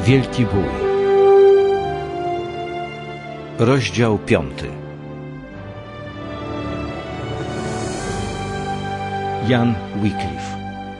Wielki bój. Rozdział 5. Jan Wycliffe.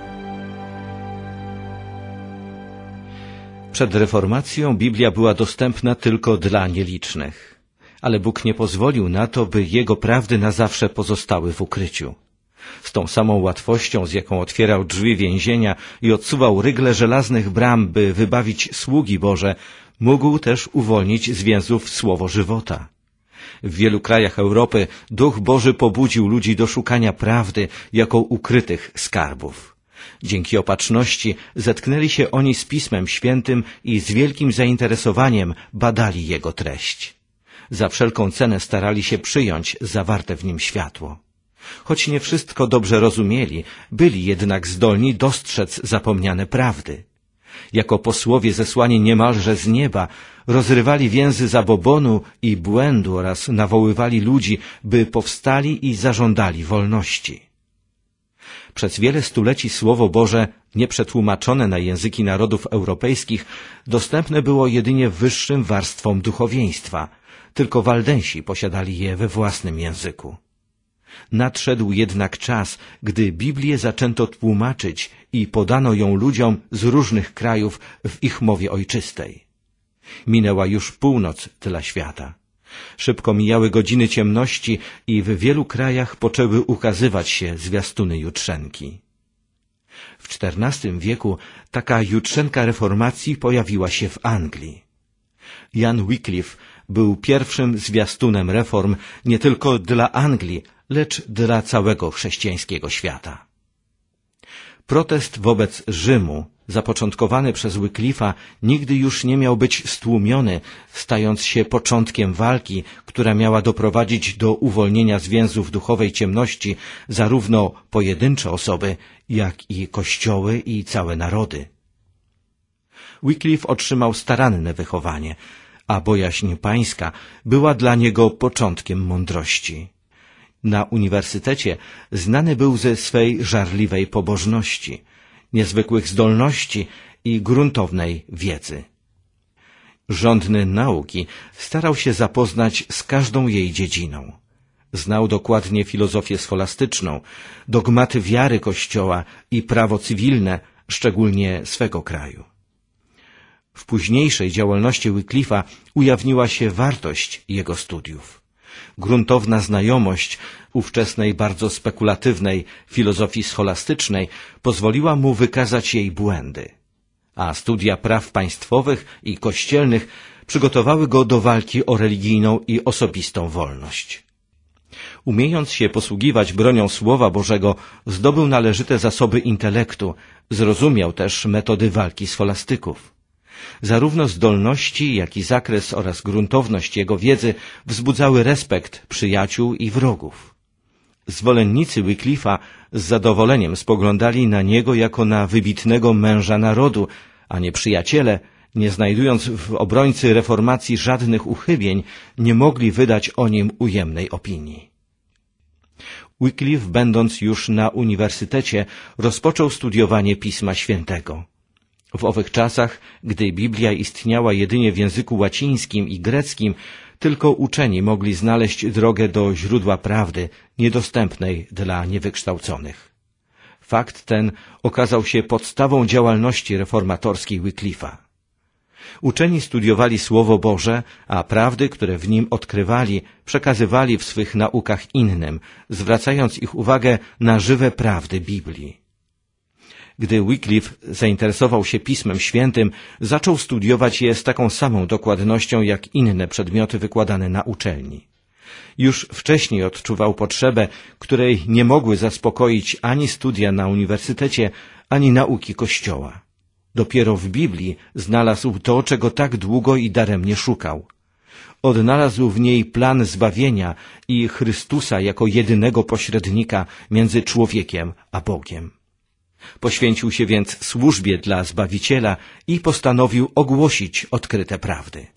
Przed reformacją Biblia była dostępna tylko dla nielicznych, ale Bóg nie pozwolił na to, by Jego prawdy na zawsze pozostały w ukryciu. Z tą samą łatwością, z jaką otwierał drzwi więzienia i odsuwał rygle żelaznych bram, by wybawić sługi Boże, mógł też uwolnić z więzów słowo żywota. W wielu krajach Europy Duch Boży pobudził ludzi do szukania prawdy jako ukrytych skarbów. Dzięki opatrzności zetknęli się oni z Pismem Świętym i z wielkim zainteresowaniem badali jego treść. Za wszelką cenę starali się przyjąć zawarte w nim światło. Choć nie wszystko dobrze rozumieli, byli jednak zdolni dostrzec zapomniane prawdy. Jako posłowie zesłani niemalże z nieba, rozrywali więzy zabobonu i błędu oraz nawoływali ludzi, by powstali i zażądali wolności. Przez wiele stuleci Słowo Boże, nieprzetłumaczone na języki narodów europejskich, dostępne było jedynie wyższym warstwom duchowieństwa. Tylko Waldensi posiadali je we własnym języku. Nadszedł jednak czas, gdy Biblię zaczęto tłumaczyć i podano ją ludziom z różnych krajów w ich mowie ojczystej. Minęła już północ dla świata. Szybko mijały godziny ciemności i w wielu krajach poczęły ukazywać się zwiastuny jutrzenki. W XIV wieku taka jutrzenka reformacji pojawiła się w Anglii. Jan Wycliffe był pierwszym zwiastunem reform nie tylko dla Anglii, lecz dla całego chrześcijańskiego świata. Protest wobec Rzymu, zapoczątkowany przez Wycliffe'a, nigdy już nie miał być stłumiony, stając się początkiem walki, która miała doprowadzić do uwolnienia z więzów duchowej ciemności zarówno pojedyncze osoby, jak i kościoły i całe narody. Wycliffe otrzymał staranne wychowanie, a bojaźń pańska była dla niego początkiem mądrości. Na uniwersytecie znany był ze swej żarliwej pobożności, niezwykłych zdolności i gruntownej wiedzy. Żądny nauki, starał się zapoznać z każdą jej dziedziną. Znał dokładnie filozofię scholastyczną, dogmaty wiary Kościoła i prawo cywilne, szczególnie swego kraju. W późniejszej działalności Wycliffe'a ujawniła się wartość jego studiów. Gruntowna znajomość ówczesnej bardzo spekulatywnej filozofii scholastycznej pozwoliła mu wykazać jej błędy, a studia praw państwowych i kościelnych przygotowały go do walki o religijną i osobistą wolność. Umiejąc się posługiwać bronią Słowa Bożego, zdobył należyte zasoby intelektu, zrozumiał też metody walki scholastyków. Zarówno zdolności, jak i zakres oraz gruntowność jego wiedzy wzbudzały respekt przyjaciół i wrogów. Zwolennicy Wycliffe'a z zadowoleniem spoglądali na niego jako na wybitnego męża narodu, a nieprzyjaciele, nie znajdując w obrońcy reformacji żadnych uchybień, nie mogli wydać o nim ujemnej opinii. Wycliffe, będąc już na uniwersytecie, rozpoczął studiowanie Pisma Świętego. W owych czasach, gdy Biblia istniała jedynie w języku łacińskim i greckim, tylko uczeni mogli znaleźć drogę do źródła prawdy, niedostępnej dla niewykształconych. Fakt ten okazał się podstawą działalności reformatorskiej Wycliffe'a. Uczeni studiowali Słowo Boże, a prawdy, które w nim odkrywali, przekazywali w swych naukach innym, zwracając ich uwagę na żywe prawdy Biblii. Gdy Wycliffe zainteresował się Pismem Świętym, zaczął studiować je z taką samą dokładnością jak inne przedmioty wykładane na uczelni. Już wcześniej odczuwał potrzebę, której nie mogły zaspokoić ani studia na uniwersytecie, ani nauki Kościoła. Dopiero w Biblii znalazł to, czego tak długo i daremnie szukał. Odnalazł w niej plan zbawienia i Chrystusa jako jedynego pośrednika między człowiekiem a Bogiem. Poświęcił się więc służbie dla Zbawiciela i postanowił ogłosić odkryte prawdy.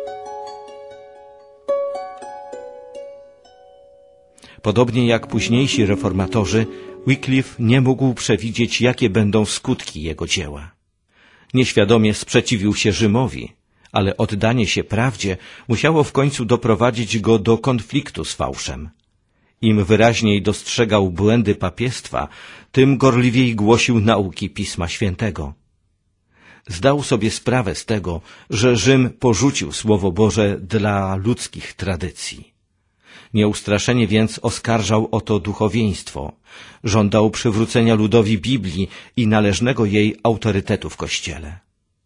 Podobnie jak późniejsi reformatorzy, Wycliffe nie mógł przewidzieć, jakie będą skutki jego dzieła. nieświadomie sprzeciwił się Rzymowi, ale oddanie się prawdzie musiało w końcu doprowadzić go do konfliktu z fałszem. Im wyraźniej dostrzegał błędy papiestwa, tym gorliwiej głosił nauki Pisma Świętego. Zdał sobie sprawę z tego, że Rzym porzucił Słowo Boże dla ludzkich tradycji. Nieustraszenie więc oskarżał o to duchowieństwo. Żądał przywrócenia ludowi Biblii i należnego jej autorytetu w Kościele.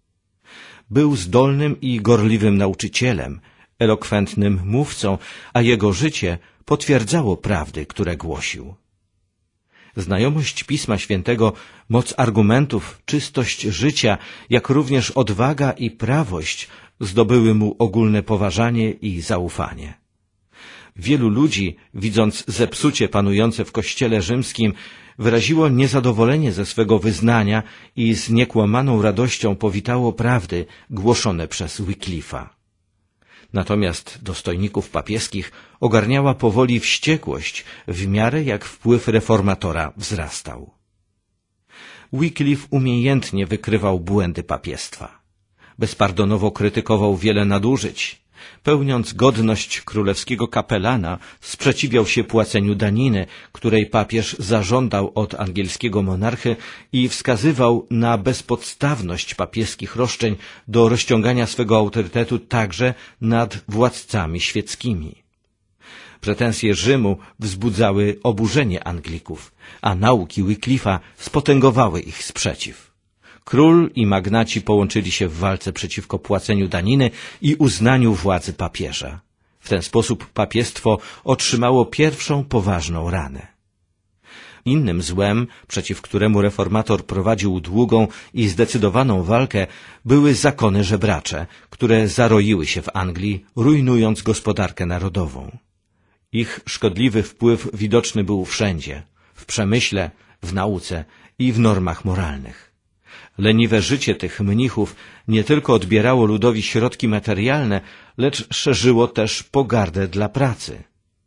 Był zdolnym i gorliwym nauczycielem, elokwentnym mówcą, a jego życie potwierdzało prawdy, które głosił. Znajomość Pisma Świętego, moc argumentów, czystość życia, jak również odwaga i prawość zdobyły mu ogólne poważanie i zaufanie. Wielu ludzi, widząc zepsucie panujące w Kościele rzymskim, wyraziło niezadowolenie ze swego wyznania i z niekłamaną radością powitało prawdy głoszone przez Wyclifa. Natomiast dostojników papieskich ogarniała powoli wściekłość, w miarę jak wpływ reformatora wzrastał. Wyclif umiejętnie wykrywał błędy papiestwa. Bezpardonowo krytykował wiele nadużyć. Pełniąc godność królewskiego kapelana, sprzeciwiał się płaceniu daniny, której papież zażądał od angielskiego monarchy i wskazywał na bezpodstawność papieskich roszczeń do rozciągania swego autorytetu także nad władcami świeckimi. Pretensje Rzymu wzbudzały oburzenie Anglików, a nauki Wyclifa spotęgowały ich sprzeciw. Król i magnaci połączyli się w walce przeciwko płaceniu daniny i uznaniu władzy papieża. W ten sposób papiestwo otrzymało pierwszą poważną ranę. Innym złem, przeciw któremu reformator prowadził długą i zdecydowaną walkę, były zakony żebracze, które zaroiły się w Anglii, rujnując gospodarkę narodową. Ich szkodliwy wpływ widoczny był wszędzie, w przemyśle, w nauce i w normach moralnych. Leniwe życie tych mnichów nie tylko odbierało ludowi środki materialne, lecz szerzyło też pogardę dla pracy.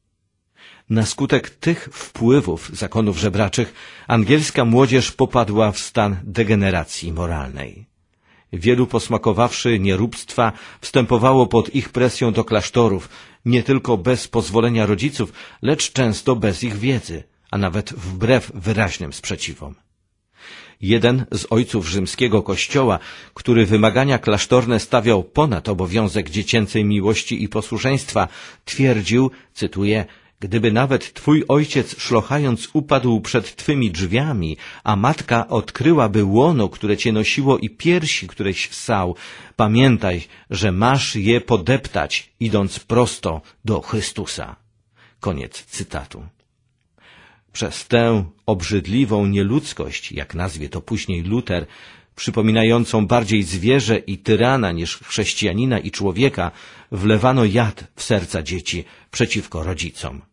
Na skutek tych wpływów zakonów żebraczych angielska młodzież popadła w stan degeneracji moralnej. Wielu posmakowawszy nieróbstwa wstępowało pod ich presją do klasztorów, nie tylko bez pozwolenia rodziców, lecz często bez ich wiedzy, a nawet wbrew wyraźnym sprzeciwom. Jeden z ojców rzymskiego kościoła, który wymagania klasztorne stawiał ponad obowiązek dziecięcej miłości i posłuszeństwa, twierdził, cytuję: gdyby nawet twój ojciec szlochając upadł przed twymi drzwiami, a matka odkryłaby łono, które cię nosiło i piersi, któreś ssał, pamiętaj, że masz je podeptać, idąc prosto do Chrystusa. Koniec cytatu. Przez tę obrzydliwą nieludzkość, jak nazwie to później Luter, przypominającą bardziej zwierzę i tyrana niż chrześcijanina i człowieka, wlewano jad w serca dzieci przeciwko rodzicom.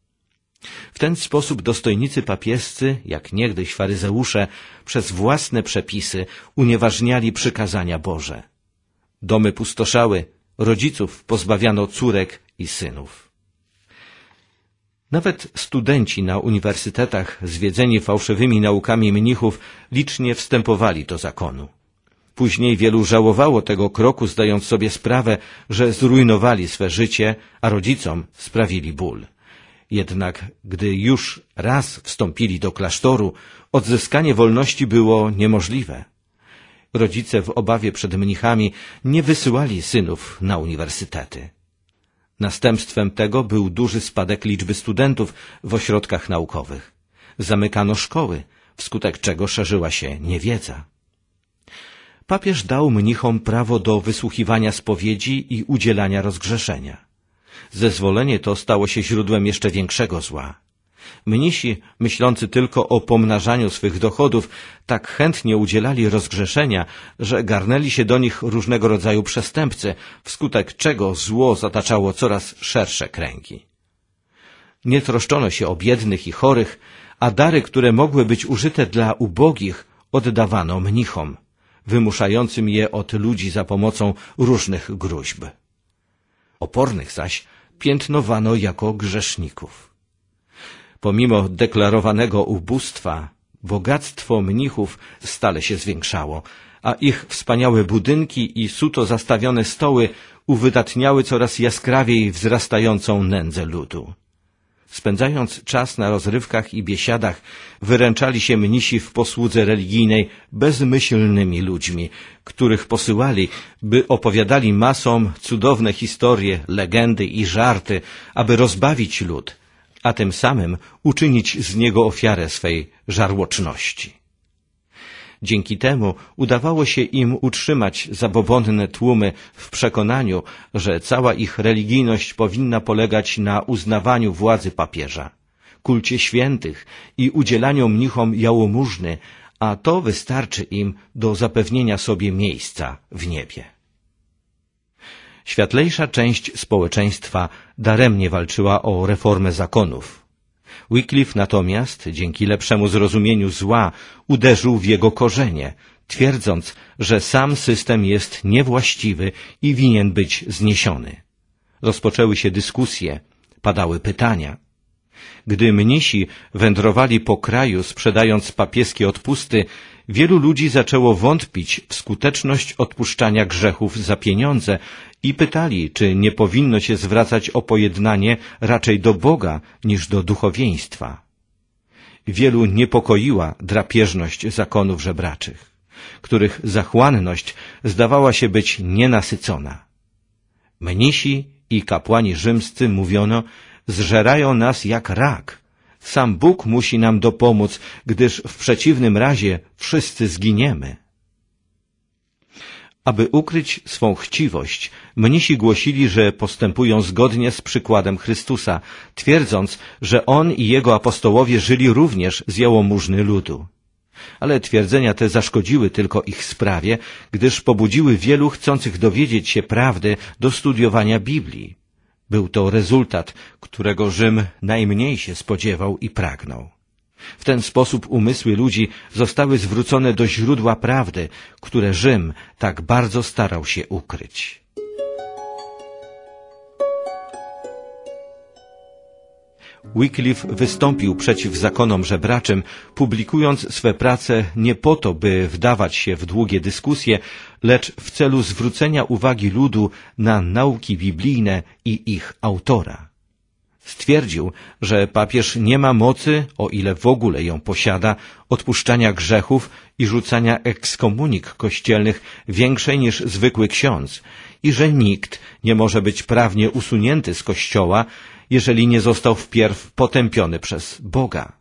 W ten sposób dostojnicy papiescy, jak niegdyś faryzeusze, przez własne przepisy unieważniali przykazania Boże. Domy pustoszały, rodziców pozbawiano córek i synów. Nawet studenci na uniwersytetach, zwiedzeni fałszywymi naukami mnichów, licznie wstępowali do zakonu. Później wielu żałowało tego kroku, zdając sobie sprawę, że zrujnowali swe życie, a rodzicom sprawili ból. Jednak gdy już raz wstąpili do klasztoru, odzyskanie wolności było niemożliwe. Rodzice w obawie przed mnichami nie wysyłali synów na uniwersytety. Następstwem tego był duży spadek liczby studentów w ośrodkach naukowych. Zamykano szkoły, wskutek czego szerzyła się niewiedza. Papież dał mnichom prawo do wysłuchiwania spowiedzi i udzielania rozgrzeszenia. Zezwolenie to stało się źródłem jeszcze większego zła. Mnisi, myślący tylko o pomnażaniu swych dochodów, tak chętnie udzielali rozgrzeszenia, że garnęli się do nich różnego rodzaju przestępcy, wskutek czego zło zataczało coraz szersze kręgi. Nie troszczono się o biednych i chorych, a dary, które mogły być użyte dla ubogich, oddawano mnichom, wymuszającym je od ludzi za pomocą różnych gróźb. Opornych zaś piętnowano jako grzeszników. Pomimo deklarowanego ubóstwa, Bogactwo mnichów stale się zwiększało, a ich wspaniałe budynki i suto zastawione stoły uwydatniały coraz jaskrawiej wzrastającą nędzę ludu. Spędzając czas na rozrywkach i biesiadach, wyręczali się mnisi w posłudze religijnej bezmyślnymi ludźmi, których posyłali, by opowiadali masom cudowne historie, legendy i żarty, aby rozbawić lud, a tym samym uczynić z niego ofiarę swej żarłoczności. Dzięki temu udawało się im utrzymać zabobonne tłumy w przekonaniu, że cała ich religijność powinna polegać na uznawaniu władzy papieża, kulcie świętych i udzielaniu mnichom jałmużny, a to wystarczy im do zapewnienia sobie miejsca w niebie. Światlejsza część społeczeństwa daremnie walczyła o reformę zakonów. Wycliffe natomiast, dzięki lepszemu zrozumieniu zła, uderzył w jego korzenie, twierdząc, że sam system jest niewłaściwy i winien być zniesiony. Rozpoczęły się dyskusje, padały pytania. Gdy mnisi wędrowali po kraju, sprzedając papieskie odpusty, wielu ludzi zaczęło wątpić w skuteczność odpuszczania grzechów za pieniądze i pytali, czy nie powinno się zwracać o pojednanie raczej do Boga niż do duchowieństwa. Wielu niepokoiła drapieżność zakonów żebraczych, których zachłanność zdawała się być nienasycona. Mnisi i kapłani rzymscy, mówiono, zżerają nas jak rak. Sam Bóg musi nam dopomóc, gdyż w przeciwnym razie wszyscy zginiemy. Aby ukryć swą chciwość, mnisi głosili, że postępują zgodnie z przykładem Chrystusa, twierdząc, że On i Jego apostołowie żyli również z jałmużny ludu. Ale twierdzenia te zaszkodziły tylko ich sprawie, gdyż pobudziły wielu chcących dowiedzieć się prawdy do studiowania Biblii. Był to rezultat, którego Rzym najmniej się spodziewał i pragnął. W ten sposób umysły ludzi zostały zwrócone do źródła prawdy, które Rzym tak bardzo starał się ukryć. Wycliffe wystąpił przeciw zakonom żebraczym, publikując swe prace nie po to, by wdawać się w długie dyskusje, lecz w celu zwrócenia uwagi ludu na nauki biblijne i ich autora. Stwierdził, że papież nie ma mocy, o ile w ogóle ją posiada, odpuszczania grzechów i rzucania ekskomunik kościelnych większej niż zwykły ksiądz i że nikt nie może być prawnie usunięty z kościoła, jeżeli nie został wpierw potępiony przez Boga.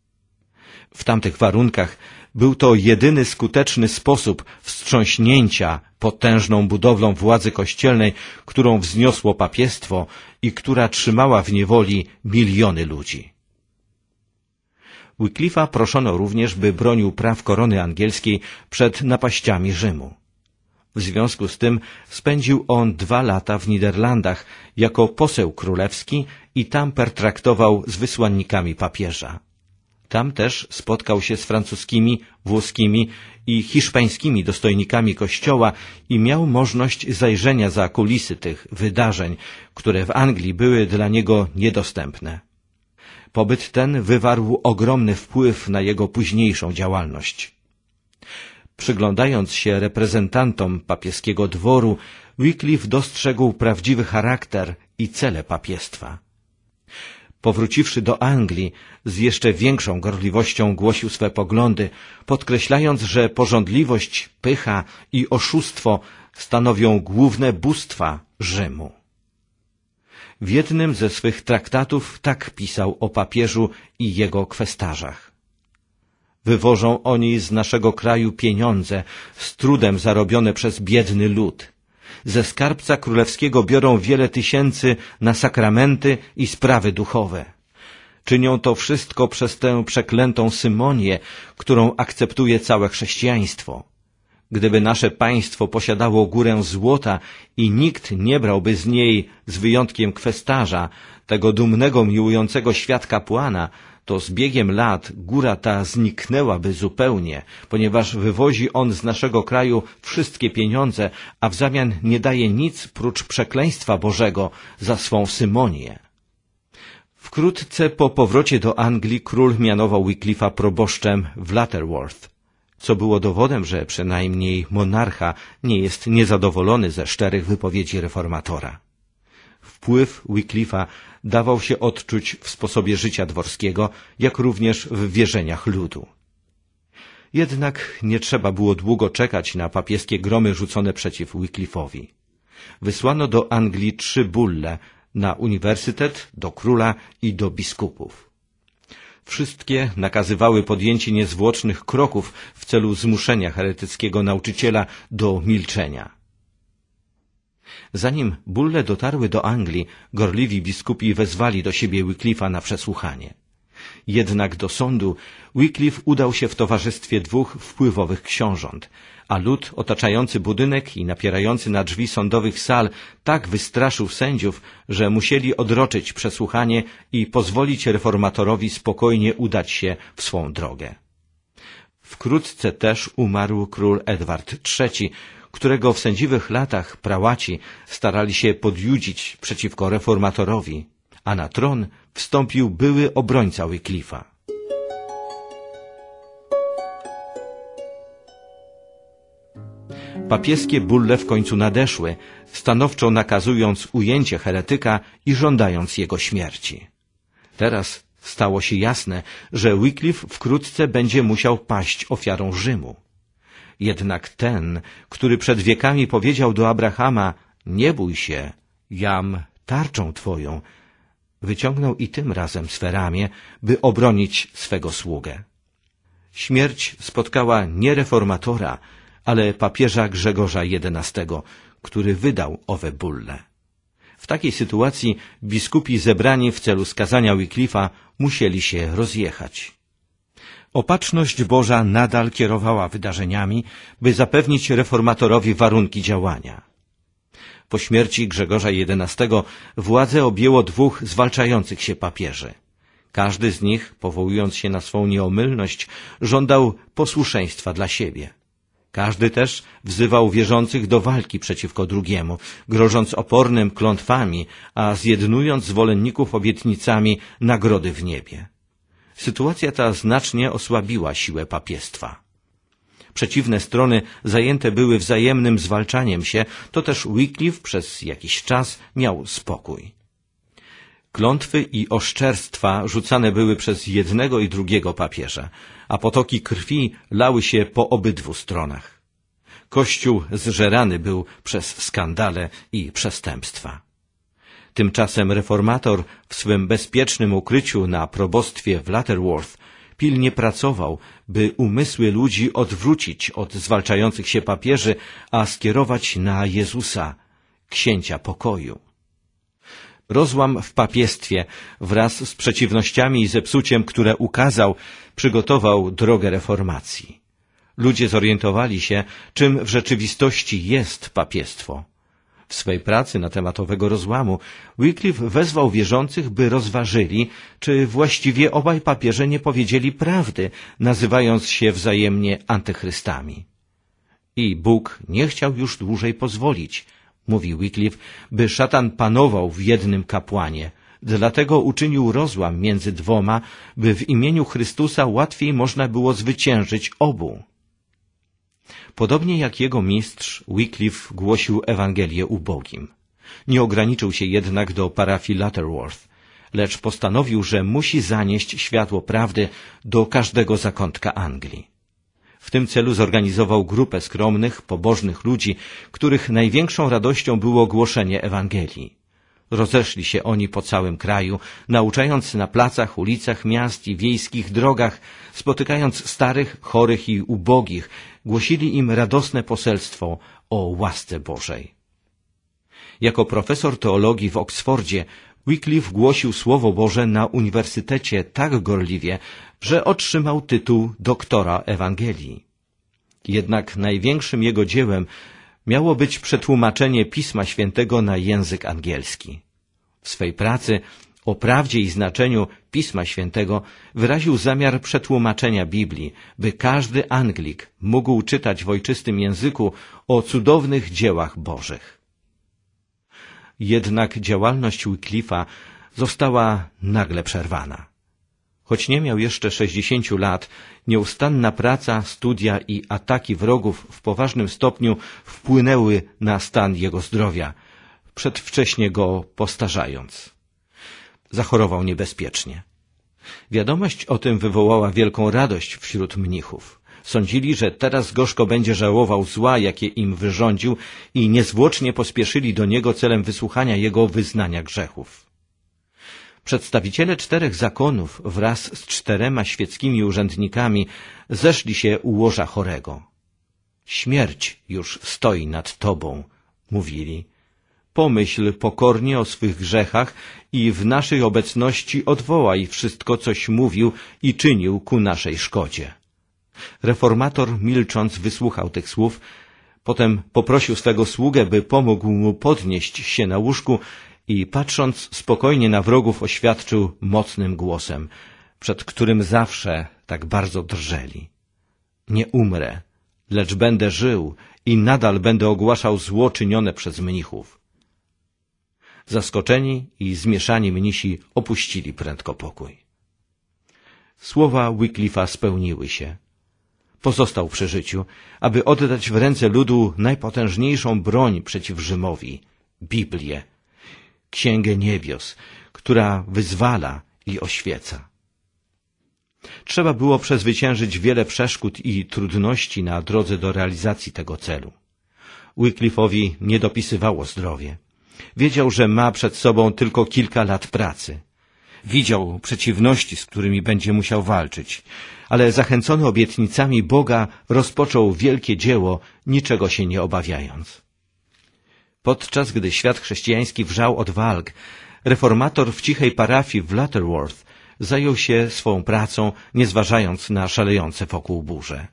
W tamtych warunkach był to jedyny skuteczny sposób wstrząśnięcia potężną budowlą władzy kościelnej, którą wzniosło papiestwo i która trzymała w niewoli miliony ludzi. Wycliffe'a proszono również, by bronił praw korony angielskiej przed napaściami Rzymu. W związku z tym spędził on 2 lata w Niderlandach jako poseł królewski i tam pertraktował z wysłannikami papieża. Tam też spotkał się z francuskimi, włoskimi i hiszpańskimi dostojnikami Kościoła i miał możliwość zajrzenia za kulisy tych wydarzeń, które w Anglii były dla niego niedostępne. Pobyt ten wywarł ogromny wpływ na jego późniejszą działalność. Przyglądając się reprezentantom papieskiego dworu, Wycliffe dostrzegł prawdziwy charakter i cele papiestwa. Powróciwszy do Anglii, z jeszcze większą gorliwością głosił swe poglądy, podkreślając, że pożądliwość, pycha i oszustwo stanowią główne bóstwa Rzymu. W jednym ze swych traktatów tak pisał o papieżu i jego kwestarzach. Wywożą oni z naszego kraju pieniądze, z trudem zarobione przez biedny lud. Ze skarbca królewskiego biorą wiele tysięcy na sakramenty i sprawy duchowe. Czynią to wszystko przez tę przeklętą Symonię, którą akceptuje całe chrześcijaństwo. Gdyby nasze państwo posiadało górę złota i nikt nie brałby z niej, z wyjątkiem kwestarza, tego dumnego, miłującego świat kapłana, to z biegiem lat góra ta zniknęłaby zupełnie, ponieważ wywozi on z naszego kraju wszystkie pieniądze, a w zamian nie daje nic prócz przekleństwa Bożego za swą Symonię. Wkrótce po powrocie do Anglii król mianował Wyclifa proboszczem w Lutterworth, co było dowodem, że przynajmniej monarcha nie jest niezadowolony ze szczerych wypowiedzi reformatora. Wpływ Wyclifa dawał się odczuć w sposobie życia dworskiego, jak również w wierzeniach ludu. Jednak nie trzeba było długo czekać na papieskie gromy rzucone przeciw Wyclifowi. Wysłano do Anglii 3 bulle na uniwersytet, do króla i do biskupów. Wszystkie nakazywały podjęcie niezwłocznych kroków w celu zmuszenia heretyckiego nauczyciela do milczenia. Zanim bulle dotarły do Anglii, gorliwi biskupi wezwali do siebie Wyclifa na przesłuchanie. Jednak do sądu Wyclif udał się w towarzystwie 2 wpływowych książąt, a lud otaczający budynek i napierający na drzwi sądowych sal tak wystraszył sędziów, że musieli odroczyć przesłuchanie i pozwolić reformatorowi spokojnie udać się w swą drogę. Wkrótce też umarł król Edward III, którego w sędziwych latach prałaci starali się podjudzić przeciwko reformatorowi, a na tron wstąpił były obrońca Wyclifa. Papieskie bulle w końcu nadeszły, stanowczo nakazując ujęcie heretyka i żądając jego śmierci. Teraz stało się jasne, że Wyclif wkrótce będzie musiał paść ofiarą Rzymu. Jednak ten, który przed wiekami powiedział do Abrahama: nie bój się, jam tarczą twoją, wyciągnął i tym razem swe ramię, by obronić swego sługę. Śmierć spotkała nie reformatora, ale papieża Grzegorza XI, który wydał owe bulle. W takiej sytuacji biskupi zebrani w celu skazania Wyclifa musieli się rozjechać. Opatrzność Boża nadal kierowała wydarzeniami, by zapewnić reformatorowi warunki działania. Po śmierci Grzegorza XI władzę objęło 2 zwalczających się papieży. Każdy z nich, powołując się na swą nieomylność, żądał posłuszeństwa dla siebie. Każdy też wzywał wierzących do walki przeciwko drugiemu, grożąc opornym klątwami, a zjednując zwolenników obietnicami nagrody w niebie. Sytuacja ta znacznie osłabiła siłę papiestwa. Przeciwne strony zajęte były wzajemnym zwalczaniem się, to też Wyclif przez jakiś czas miał spokój. Klątwy i oszczerstwa rzucane były przez jednego i drugiego papieża, a potoki krwi lały się po obydwu stronach. Kościół zżerany był przez skandale i przestępstwa. Tymczasem reformator w swym bezpiecznym ukryciu na probostwie w Lutterworth pilnie pracował, by umysły ludzi odwrócić od zwalczających się papieży, a skierować na Jezusa, księcia pokoju. Rozłam w papiestwie wraz z przeciwnościami i zepsuciem, które ukazał, przygotował drogę reformacji. Ludzie zorientowali się, czym w rzeczywistości jest papiestwo. W swej pracy na temat owego rozłamu Wyclif wezwał wierzących, by rozważyli, czy właściwie obaj papieże nie powiedzieli prawdy, nazywając się wzajemnie antychrystami. I Bóg nie chciał już dłużej pozwolić, mówi Wyclif, by szatan panował w jednym kapłanie. Dlatego uczynił rozłam między 2, by w imieniu Chrystusa łatwiej można było zwyciężyć obu. Podobnie jak jego mistrz, Wyclif głosił Ewangelię ubogim. Nie ograniczył się jednak do parafii Lutterworth, lecz postanowił, że musi zanieść światło prawdy do każdego zakątka Anglii. W tym celu zorganizował grupę skromnych, pobożnych ludzi, których największą radością było głoszenie Ewangelii. Rozeszli się oni po całym kraju, nauczając na placach, ulicach miast i wiejskich drogach, spotykając starych, chorych i ubogich, głosili im radosne poselstwo o łasce Bożej. Jako profesor teologii w Oksfordzie Wyclif głosił Słowo Boże na uniwersytecie tak gorliwie, że otrzymał tytuł doktora Ewangelii. Jednak największym jego dziełem miało być przetłumaczenie Pisma Świętego na język angielski. W swej pracy o prawdzie i znaczeniu Pisma Świętego wyraził zamiar przetłumaczenia Biblii, by każdy Anglik mógł czytać w ojczystym języku o cudownych dziełach Bożych. Jednak działalność Wyclifa została nagle przerwana. Choć nie miał jeszcze 60 lat, nieustanna praca, studia i ataki wrogów w poważnym stopniu wpłynęły na stan jego zdrowia, przedwcześnie go postarzając. Zachorował niebezpiecznie. Wiadomość o tym wywołała wielką radość wśród mnichów. Sądzili, że teraz gorzko będzie żałował zła, jakie im wyrządził, i niezwłocznie pospieszyli do niego celem wysłuchania jego wyznania grzechów. Przedstawiciele 4 zakonów wraz z 4 świeckimi urzędnikami zeszli się u łoża chorego. Śmierć już stoi nad tobą, mówili. Pomyśl pokornie o swych grzechach i w naszej obecności odwołaj wszystko, coś mówił i czynił ku naszej szkodzie. Reformator milcząc wysłuchał tych słów, potem poprosił swego sługę, by pomógł mu podnieść się na łóżku i patrząc spokojnie na wrogów oświadczył mocnym głosem, przed którym zawsze tak bardzo drżeli. Nie umrę, lecz będę żył i nadal będę ogłaszał zło czynione przez mnichów. Zaskoczeni i zmieszani mnisi opuścili prędko pokój. Słowa Wyclifa spełniły się. Pozostał przy życiu, aby oddać w ręce ludu najpotężniejszą broń przeciw Rzymowi — Biblię, Księgę Niebios, która wyzwala i oświeca. Trzeba było przezwyciężyć wiele przeszkód i trudności na drodze do realizacji tego celu. Wyclifowi nie dopisywało zdrowie. Wiedział, że ma przed sobą tylko kilka lat pracy. Widział przeciwności, z którymi będzie musiał walczyć, ale zachęcony obietnicami Boga rozpoczął wielkie dzieło, niczego się nie obawiając. Podczas gdy świat chrześcijański wrzał od walk, reformator w cichej parafii w Lutterworth zajął się swą pracą, nie zważając na szalejące wokół burze.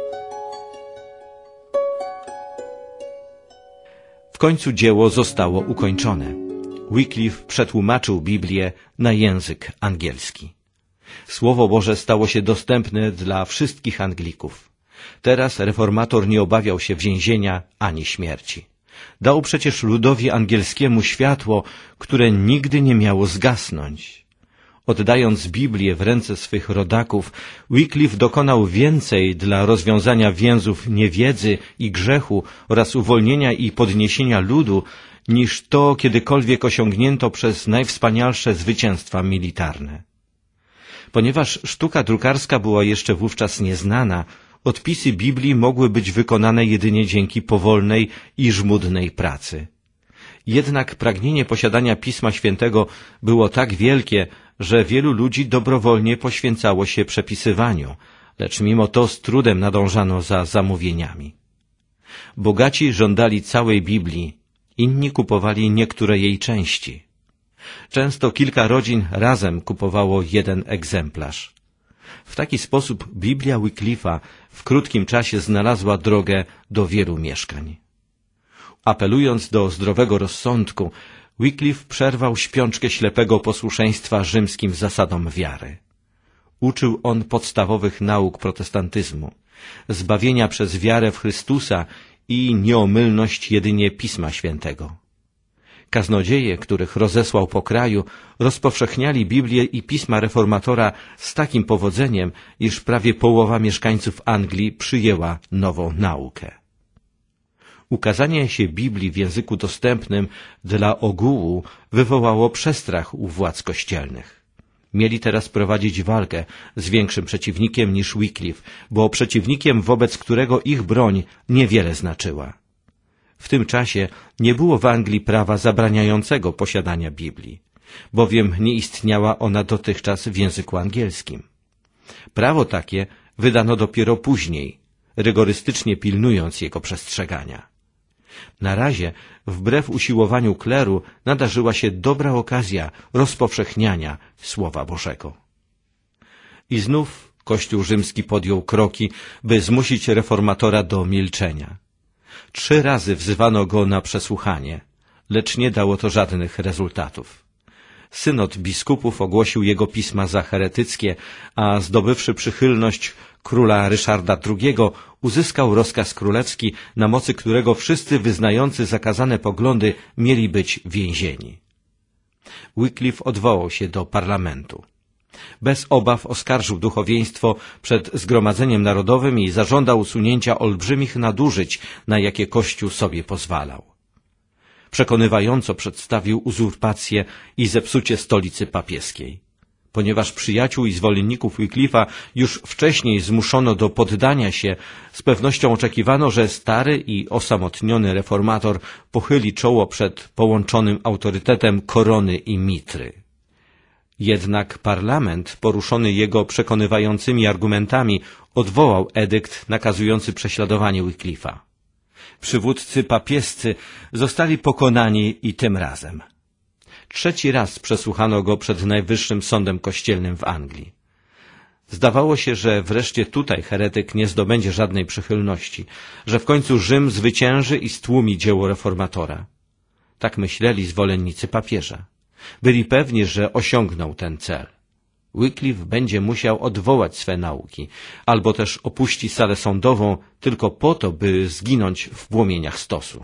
W końcu dzieło zostało ukończone. Wycliffe przetłumaczył Biblię na język angielski. Słowo Boże stało się dostępne dla wszystkich Anglików. Teraz reformator nie obawiał się więzienia ani śmierci. Dał przecież ludowi angielskiemu światło, które nigdy nie miało zgasnąć. Oddając Biblię w ręce swych rodaków, Wycliffe dokonał więcej dla rozwiązania więzów niewiedzy i grzechu oraz uwolnienia i podniesienia ludu, niż to kiedykolwiek osiągnięto przez najwspanialsze zwycięstwa militarne. Ponieważ sztuka drukarska była jeszcze wówczas nieznana, odpisy Biblii mogły być wykonane jedynie dzięki powolnej i żmudnej pracy. Jednak pragnienie posiadania Pisma Świętego było tak wielkie, że wielu ludzi dobrowolnie poświęcało się przepisywaniu, lecz mimo to z trudem nadążano za zamówieniami. Bogaci żądali całej Biblii, inni kupowali niektóre jej części. Często kilka rodzin razem kupowało jeden egzemplarz. W taki sposób Biblia Wycliffa w krótkim czasie znalazła drogę do wielu mieszkań. Apelując do zdrowego rozsądku, Wycliffe przerwał śpiączkę ślepego posłuszeństwa rzymskim zasadom wiary. Uczył on podstawowych nauk protestantyzmu, zbawienia przez wiarę w Chrystusa i nieomylność jedynie Pisma Świętego. Kaznodzieje, których rozesłał po kraju, rozpowszechniali Biblię i pisma reformatora z takim powodzeniem, iż prawie połowa mieszkańców Anglii przyjęła nową naukę. Ukazanie się Biblii w języku dostępnym dla ogółu wywołało przestrach u władz kościelnych. Mieli teraz prowadzić walkę z większym przeciwnikiem niż Wycliffe, bo przeciwnikiem, wobec którego ich broń niewiele znaczyła. W tym czasie nie było w Anglii prawa zabraniającego posiadania Biblii, bowiem nie istniała ona dotychczas w języku angielskim. Prawo takie wydano dopiero później, rygorystycznie pilnując jego przestrzegania. Na razie, wbrew usiłowaniu kleru, nadarzyła się dobra okazja rozpowszechniania Słowa Bożego. I znów Kościół rzymski podjął kroki, by zmusić reformatora do milczenia. 3 razy wzywano go na przesłuchanie, lecz nie dało to żadnych rezultatów. Synod biskupów ogłosił jego pisma za heretyckie, a zdobywszy przychylność króla Ryszarda II, uzyskał rozkaz królewski, na mocy którego wszyscy wyznający zakazane poglądy mieli być więzieni. Wycliffe odwołał się do parlamentu. Bez obaw oskarżył duchowieństwo przed Zgromadzeniem Narodowym i zażądał usunięcia olbrzymich nadużyć, na jakie Kościół sobie pozwalał. Przekonywająco przedstawił uzurpację i zepsucie stolicy papieskiej. Ponieważ przyjaciół i zwolenników Wycliffe'a już wcześniej zmuszono do poddania się, z pewnością oczekiwano, że stary i osamotniony reformator pochyli czoło przed połączonym autorytetem korony i mitry. Jednak parlament, poruszony jego przekonywającymi argumentami, odwołał edykt nakazujący prześladowanie Wycliffe'a. Przywódcy papiescy zostali pokonani i tym razem. 3. raz przesłuchano go przed Najwyższym Sądem Kościelnym w Anglii. Zdawało się, że wreszcie tutaj heretyk nie zdobędzie żadnej przychylności, że w końcu Rzym zwycięży i stłumi dzieło reformatora. Tak myśleli zwolennicy papieża. Byli pewni, że osiągnął ten cel. Wycliffe będzie musiał odwołać swe nauki, albo też opuści salę sądową tylko po to, by zginąć w płomieniach stosu.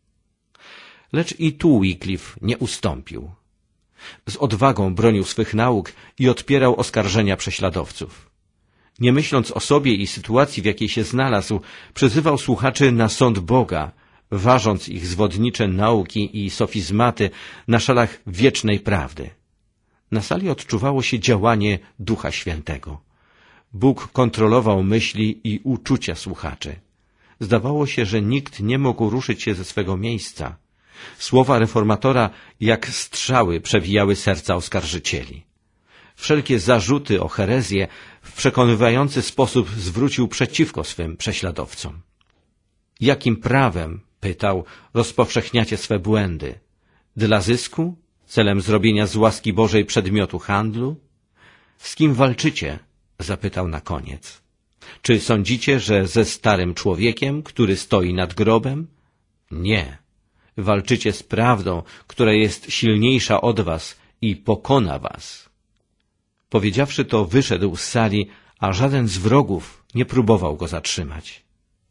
Lecz i tu Wycliffe nie ustąpił. Z odwagą bronił swych nauk i odpierał oskarżenia prześladowców. Nie myśląc o sobie i sytuacji, w jakiej się znalazł, przyzywał słuchaczy na sąd Boga, ważąc ich zwodnicze nauki i sofizmaty na szalach wiecznej prawdy. Na sali odczuwało się działanie Ducha Świętego. Bóg kontrolował myśli i uczucia słuchaczy. Zdawało się, że nikt nie mógł ruszyć się ze swego miejsca. Słowa reformatora jak strzały przewijały serca oskarżycieli. Wszelkie zarzuty o herezję w przekonywający sposób zwrócił przeciwko swym prześladowcom. Jakim prawem, pytał, rozpowszechniacie swe błędy? Dla zysku? Celem zrobienia z łaski Bożej przedmiotu handlu? Z kim walczycie? Zapytał na koniec. Czy sądzicie, że ze starym człowiekiem, który stoi nad grobem? Nie. Walczycie z prawdą, która jest silniejsza od was i pokona was. Powiedziawszy to, wyszedł z sali, a żaden z wrogów nie próbował go zatrzymać.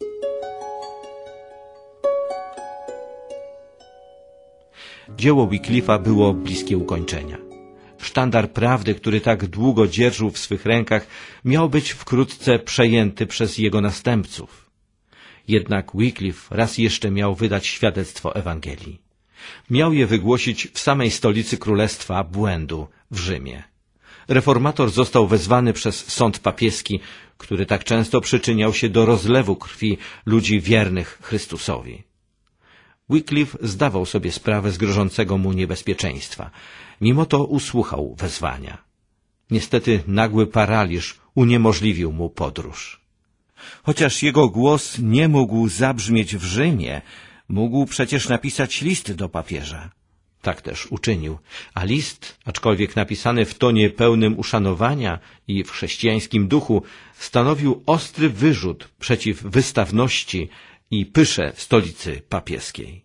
Dzieło Wycliffe'a było bliskie ukończenia. Sztandar prawdy, który tak długo dzierżył w swych rękach, miał być wkrótce przejęty przez jego następców. Jednak Wycliffe raz jeszcze miał wydać świadectwo Ewangelii. Miał je wygłosić w samej stolicy Królestwa Błędu, w Rzymie. Reformator został wezwany przez sąd papieski, który tak często przyczyniał się do rozlewu krwi ludzi wiernych Chrystusowi. Wycliffe zdawał sobie sprawę z grożącego mu niebezpieczeństwa. Mimo to usłuchał wezwania. Niestety nagły paraliż uniemożliwił mu podróż. Chociaż jego głos nie mógł zabrzmieć w Rzymie, mógł przecież napisać list do papieża. Tak też uczynił, a list, aczkolwiek napisany w tonie pełnym uszanowania i w chrześcijańskim duchu, stanowił ostry wyrzut przeciw wystawności i pysze stolicy papieskiej.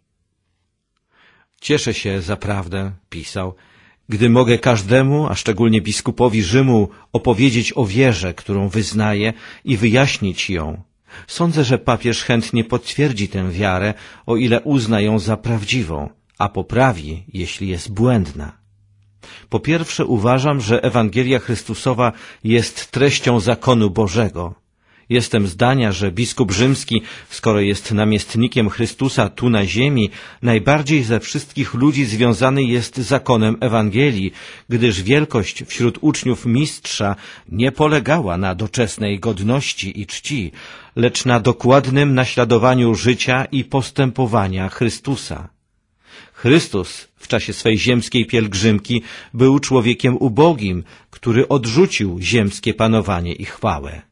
Cieszę się zaprawdę, pisał, gdy mogę każdemu, a szczególnie biskupowi Rzymu, opowiedzieć o wierze, którą wyznaję i wyjaśnić ją. Sądzę, że papież chętnie potwierdzi tę wiarę, o ile uzna ją za prawdziwą, a poprawi, jeśli jest błędna. Po pierwsze uważam, że Ewangelia Chrystusowa jest treścią zakonu Bożego. Jestem zdania, że biskup rzymski, skoro jest namiestnikiem Chrystusa tu na ziemi, najbardziej ze wszystkich ludzi związany jest zakonem Ewangelii, gdyż wielkość wśród uczniów mistrza nie polegała na doczesnej godności i czci, lecz na dokładnym naśladowaniu życia i postępowania Chrystusa. Chrystus w czasie swej ziemskiej pielgrzymki był człowiekiem ubogim, który odrzucił ziemskie panowanie i chwałę.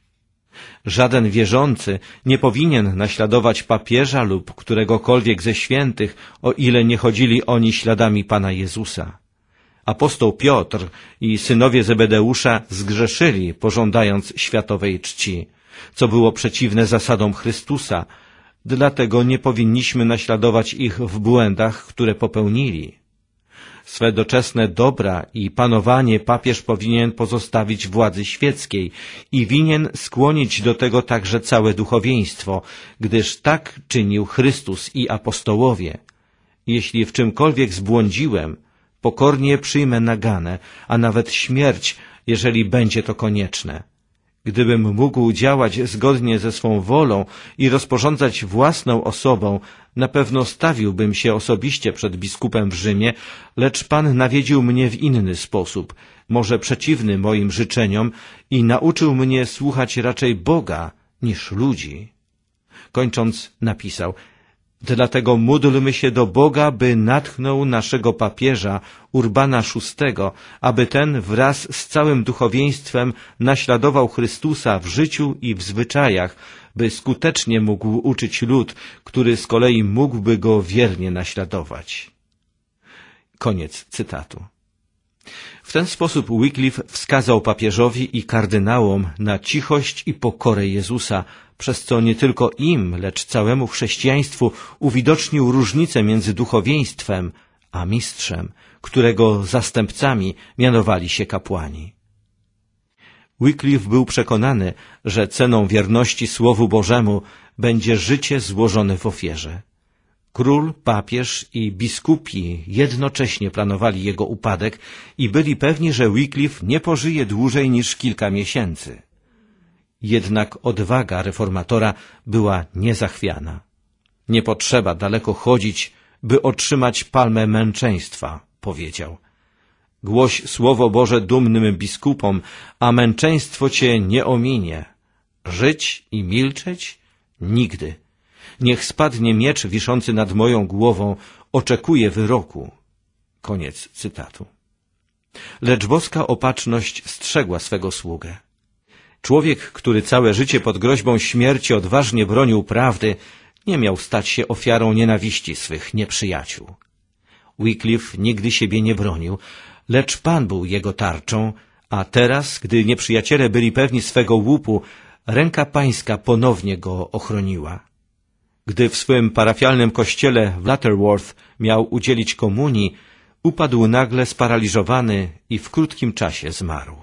Żaden wierzący nie powinien naśladować papieża lub któregokolwiek ze świętych, o ile nie chodzili oni śladami Pana Jezusa. Apostoł Piotr i synowie Zebedeusza zgrzeszyli, pożądając światowej czci, co było przeciwne zasadom Chrystusa, dlatego nie powinniśmy naśladować ich w błędach, które popełnili. Swe doczesne dobra i panowanie papież powinien pozostawić władzy świeckiej i winien skłonić do tego także całe duchowieństwo, gdyż tak czynił Chrystus i apostołowie. Jeśli w czymkolwiek zbłądziłem, pokornie przyjmę naganę, a nawet śmierć, jeżeli będzie to konieczne. Gdybym mógł działać zgodnie ze swą wolą i rozporządzać własną osobą, na pewno stawiłbym się osobiście przed biskupem w Rzymie, lecz Pan nawiedził mnie w inny sposób, może przeciwny moim życzeniom, i nauczył mnie słuchać raczej Boga niż ludzi. Kończąc, napisał: dlatego módlmy się do Boga, by natchnął naszego papieża Urbana VI, aby ten wraz z całym duchowieństwem naśladował Chrystusa w życiu i w zwyczajach, by skutecznie mógł uczyć lud, który z kolei mógłby go wiernie naśladować. Koniec cytatu. W ten sposób Wycliffe wskazał papieżowi i kardynałom na cichość i pokorę Jezusa, przez co nie tylko im, lecz całemu chrześcijaństwu uwidocznił różnicę między duchowieństwem a mistrzem, którego zastępcami mianowali się kapłani. Wycliffe był przekonany, że ceną wierności Słowu Bożemu będzie życie złożone w ofierze. Król, papież i biskupi jednocześnie planowali jego upadek i byli pewni, że Wycliffe nie pożyje dłużej niż kilka miesięcy. Jednak odwaga reformatora była niezachwiana. Nie potrzeba daleko chodzić, by otrzymać palmę męczeństwa, powiedział. Głoś Słowo Boże dumnym biskupom, a męczeństwo cię nie ominie. Żyć i milczeć? Nigdy. Niech spadnie miecz wiszący nad moją głową, oczekuję wyroku. Koniec cytatu. Lecz boska opatrzność strzegła swego sługę. Człowiek, który całe życie pod groźbą śmierci odważnie bronił prawdy, nie miał stać się ofiarą nienawiści swych nieprzyjaciół. Wycliffe nigdy siebie nie bronił, lecz Pan był jego tarczą, a teraz, gdy nieprzyjaciele byli pewni swego łupu, ręka pańska ponownie go ochroniła. Gdy w swym parafialnym kościele w Lutterworth miał udzielić komunii, upadł nagle sparaliżowany i w krótkim czasie zmarł.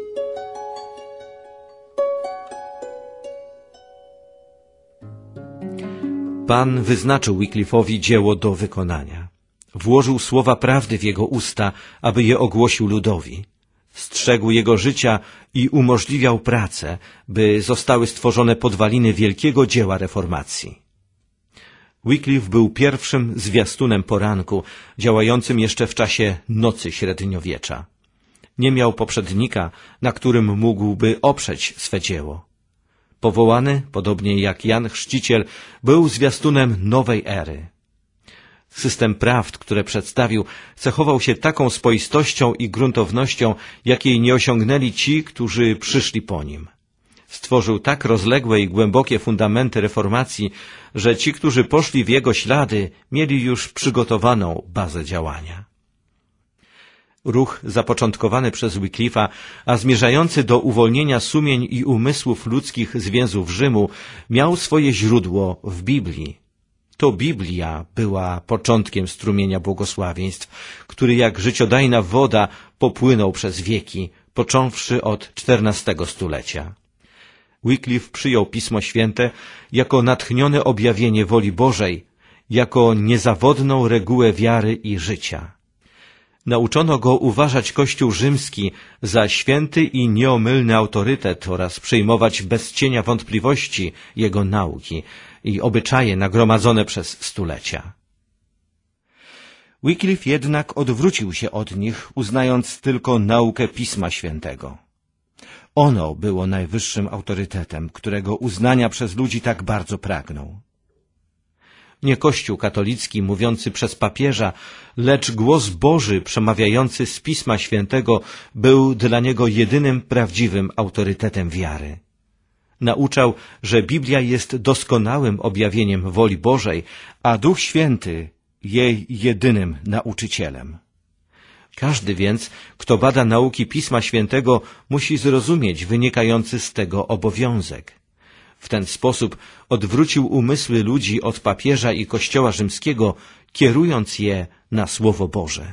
Pan wyznaczył Wycliffe'owi dzieło do wykonania. Włożył słowa prawdy w jego usta, aby je ogłosił ludowi. Strzegł jego życia i umożliwiał pracę, by zostały stworzone podwaliny wielkiego dzieła reformacji. Wycliffe był pierwszym zwiastunem poranku, działającym jeszcze w czasie nocy średniowiecza. Nie miał poprzednika, na którym mógłby oprzeć swe dzieło. Powołany, podobnie jak Jan Chrzciciel, był zwiastunem nowej ery. System prawd, które przedstawił, cechował się taką spoistością i gruntownością, jakiej nie osiągnęli ci, którzy przyszli po nim. Stworzył tak rozległe i głębokie fundamenty reformacji, że ci, którzy poszli w jego ślady, mieli już przygotowaną bazę działania. Ruch zapoczątkowany przez Wycliffe'a, a zmierzający do uwolnienia sumień i umysłów ludzkich z więzów Rzymu, miał swoje źródło w Biblii. To Biblia była początkiem strumienia błogosławieństw, który jak życiodajna woda popłynął przez wieki, począwszy od XIV stulecia. Wycliffe przyjął Pismo Święte jako natchnione objawienie woli Bożej, jako niezawodną regułę wiary i życia. Nauczono go uważać Kościół rzymski za święty i nieomylny autorytet oraz przyjmować bez cienia wątpliwości jego nauki i obyczaje nagromadzone przez stulecia. Wycliffe jednak odwrócił się od nich, uznając tylko naukę Pisma Świętego. Ono było najwyższym autorytetem, którego uznania przez ludzi tak bardzo pragnął. Nie Kościół katolicki mówiący przez papieża, lecz głos Boży przemawiający z Pisma Świętego był dla niego jedynym prawdziwym autorytetem wiary. Nauczał, że Biblia jest doskonałym objawieniem woli Bożej, a Duch Święty jej jedynym nauczycielem. Każdy więc, kto bada nauki Pisma Świętego, musi zrozumieć wynikający z tego obowiązek. W ten sposób odwrócił umysły ludzi od papieża i Kościoła rzymskiego, kierując je na Słowo Boże.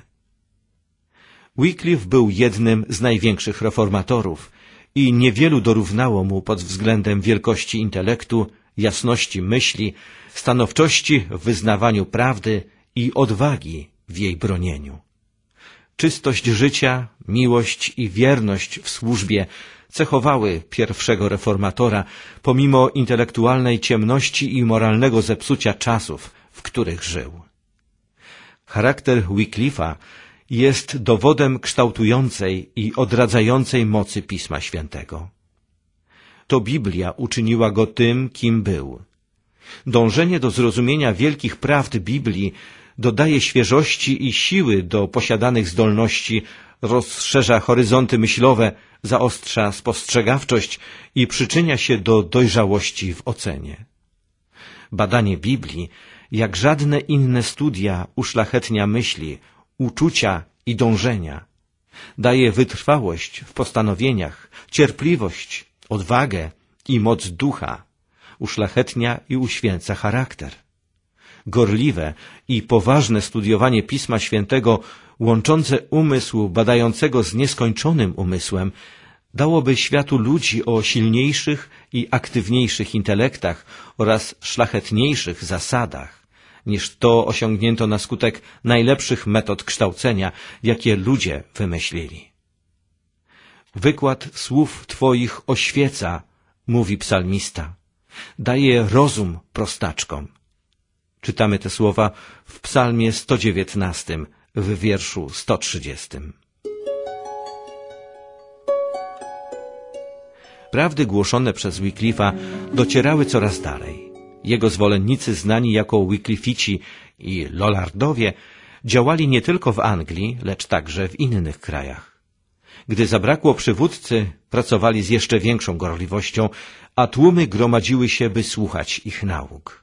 Wycliffe był jednym z największych reformatorów i niewielu dorównało mu pod względem wielkości intelektu, jasności myśli, stanowczości w wyznawaniu prawdy i odwagi w jej bronieniu. Czystość życia, miłość i wierność w służbie cechowały pierwszego reformatora, pomimo intelektualnej ciemności i moralnego zepsucia czasów, w których żył. Charakter Wyclifa jest dowodem kształtującej i odradzającej mocy Pisma Świętego. To Biblia uczyniła go tym, kim był. Dążenie do zrozumienia wielkich prawd Biblii dodaje świeżości i siły do posiadanych zdolności, rozszerza horyzonty myślowe, zaostrza spostrzegawczość i przyczynia się do dojrzałości w ocenie. Badanie Biblii, jak żadne inne studia, uszlachetnia myśli, uczucia i dążenia. Daje wytrwałość w postanowieniach, cierpliwość, odwagę i moc ducha. Uszlachetnia i uświęca charakter. Gorliwe i poważne studiowanie Pisma Świętego, łączące umysł badającego z nieskończonym umysłem, dałoby światu ludzi o silniejszych i aktywniejszych intelektach oraz szlachetniejszych zasadach, niż to osiągnięto na skutek najlepszych metod kształcenia, jakie ludzie wymyślili. Wykład słów Twoich oświeca, mówi psalmista, daje rozum prostaczkom. Czytamy te słowa w psalmie 119, w wierszu 130. Prawdy głoszone przez Wyclifa docierały coraz dalej. Jego zwolennicy, znani jako Wyclifici i Lollardowie, działali nie tylko w Anglii, lecz także w innych krajach. Gdy zabrakło przywódcy, pracowali z jeszcze większą gorliwością, a tłumy gromadziły się, by słuchać ich nauk.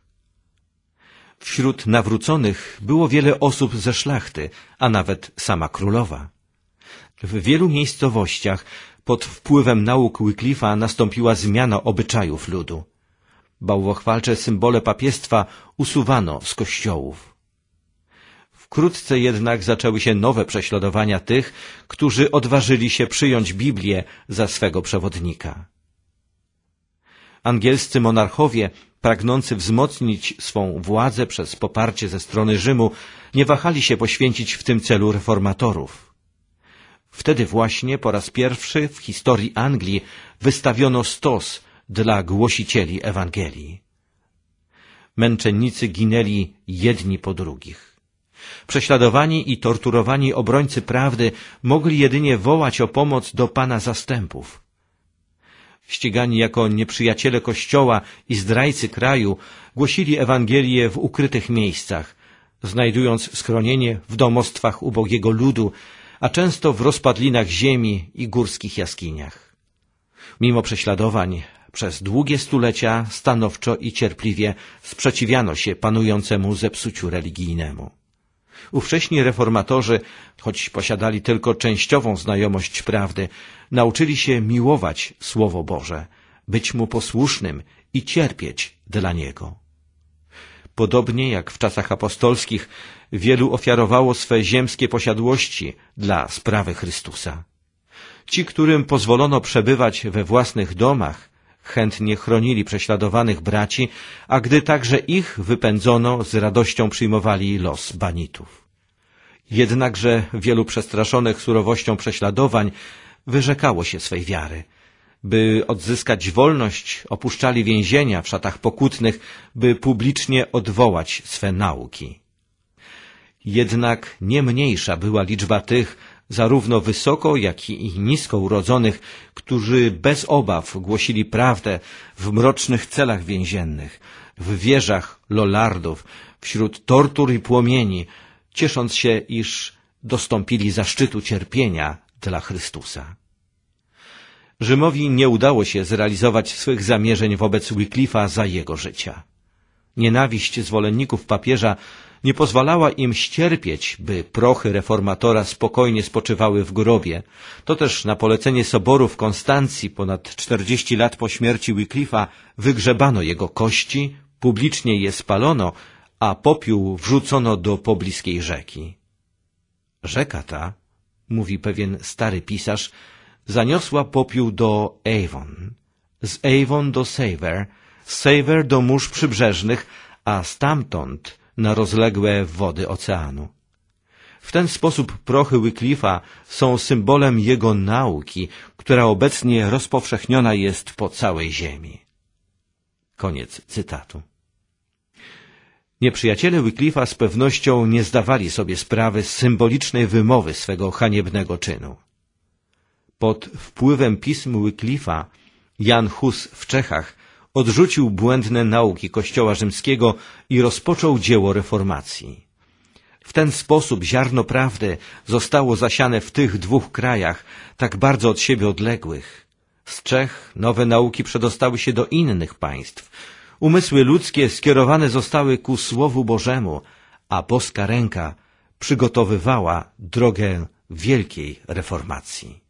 Wśród nawróconych było wiele osób ze szlachty, a nawet sama królowa. W wielu miejscowościach pod wpływem nauk Wyclifa nastąpiła zmiana obyczajów ludu. Bałwochwalcze symbole papiestwa usuwano z kościołów. Wkrótce jednak zaczęły się nowe prześladowania tych, którzy odważyli się przyjąć Biblię za swego przewodnika. Angielscy monarchowie, pragnący wzmocnić swą władzę przez poparcie ze strony Rzymu, nie wahali się poświęcić w tym celu reformatorów. Wtedy właśnie po raz pierwszy w historii Anglii wystawiono stos dla głosicieli Ewangelii. Męczennicy ginęli jedni po drugich. Prześladowani i torturowani obrońcy prawdy mogli jedynie wołać o pomoc do Pana zastępów. Ścigani jako nieprzyjaciele Kościoła i zdrajcy kraju, głosili Ewangelię w ukrytych miejscach, znajdując schronienie w domostwach ubogiego ludu, a często w rozpadlinach ziemi i górskich jaskiniach. Mimo prześladowań, przez długie stulecia stanowczo i cierpliwie sprzeciwiano się panującemu zepsuciu religijnemu. Ówcześni reformatorzy, choć posiadali tylko częściową znajomość prawdy, nauczyli się miłować Słowo Boże, być mu posłusznym i cierpieć dla niego. Podobnie jak w czasach apostolskich, wielu ofiarowało swe ziemskie posiadłości dla sprawy Chrystusa. Ci, którym pozwolono przebywać we własnych domach, chętnie chronili prześladowanych braci, a gdy także ich wypędzono, z radością przyjmowali los banitów. Jednakże wielu przestraszonych surowością prześladowań wyrzekało się swej wiary. By odzyskać wolność, opuszczali więzienia w szatach pokutnych, by publicznie odwołać swe nauki. Jednak nie mniejsza była liczba tych, zarówno wysoko, jak i nisko urodzonych, którzy bez obaw głosili prawdę w mrocznych celach więziennych, w wieżach Lollardów, wśród tortur i płomieni, ciesząc się, iż dostąpili zaszczytu cierpienia dla Chrystusa. Rzymowi nie udało się zrealizować swych zamierzeń wobec Wyclifa za jego życia. Nienawiść zwolenników papieża nie pozwalała im ścierpieć, by prochy reformatora spokojnie spoczywały w grobie. To też na polecenie soboru w Konstancji ponad 40 lat po śmierci Wyclifa wygrzebano jego kości, publicznie je spalono, a popiół wrzucono do pobliskiej rzeki. Rzeka ta, mówi pewien stary pisarz, zaniosła popiół do Avon, z Avon do Savor, z Savor do mórz przybrzeżnych, a stamtąd na rozległe wody oceanu. W ten sposób prochy Wyclifa są symbolem jego nauki, która obecnie rozpowszechniona jest po całej ziemi. Koniec cytatu. Nieprzyjaciele Wyclifa z pewnością nie zdawali sobie sprawy z symbolicznej wymowy swego haniebnego czynu. Pod wpływem pism Wyclifa Jan Hus w Czechach odrzucił błędne nauki Kościoła rzymskiego i rozpoczął dzieło reformacji. W ten sposób ziarno prawdy zostało zasiane w tych dwóch krajach, tak bardzo od siebie odległych. Z Czech nowe nauki przedostały się do innych państw. Umysły ludzkie skierowane zostały ku Słowu Bożemu, a boska ręka przygotowywała drogę wielkiej reformacji.